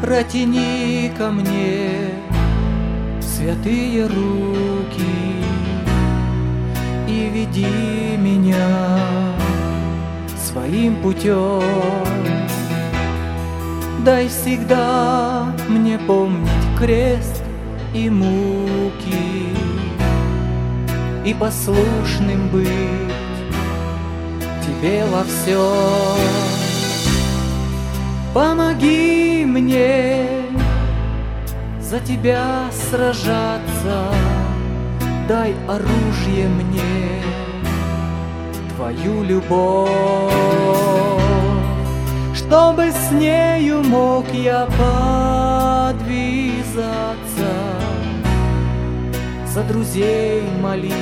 Протяни ко мне святые руки и веди меня своим путем. Дай всегда мне помнить крест и муки, и послушным быть Тебе во всем. Помоги мне за Тебя сражаться, дай оружие мне, Твою любовь, чтобы с нею мог я подвизаться, за друзей молить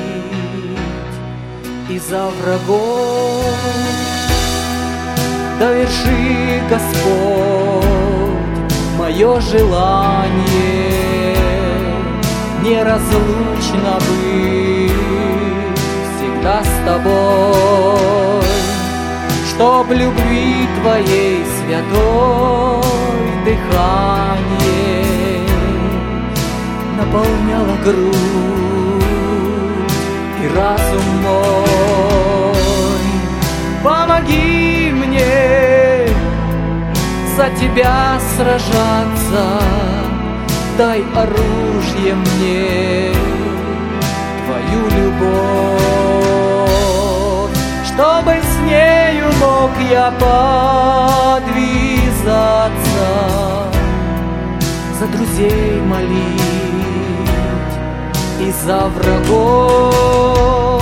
и за врагов. Доверши, Господь, мое желание неразлучно быть всегда с Тобой, чтоб любви Твоей святой дыхание наполняло грудь и разум мой. Помоги мне за Тебя сражаться, дай оружие мне, Твою любовь, чтобы с нею мог я подвизаться, за друзей молить и за врагов.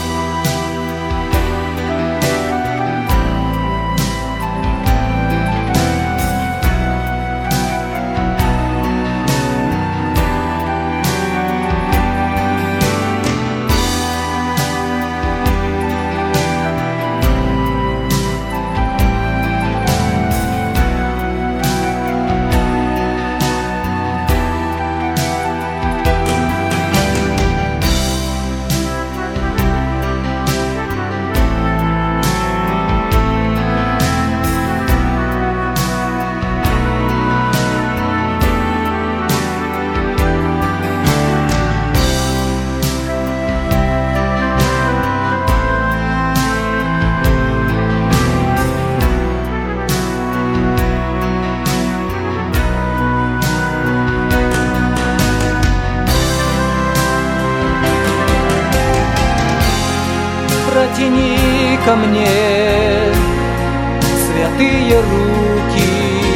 Протяни ко мне святые руки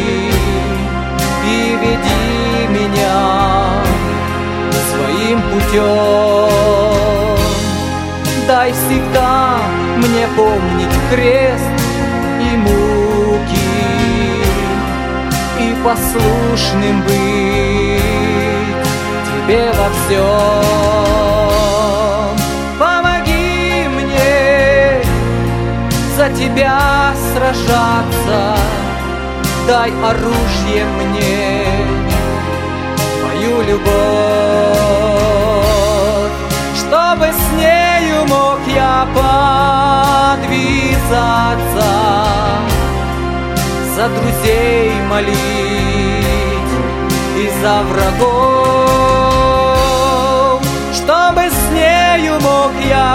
и веди меня своим путем. Дай всегда мне помнить крест и муки, и послушным быть Тебе во всем. За Тебя сражаться, дай оружие мне, Твою любовь, чтобы с нею мог я подвизаться, за друзей молить и за врагов, чтобы с нею мог я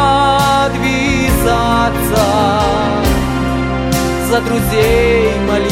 подвизаться, за друзей молить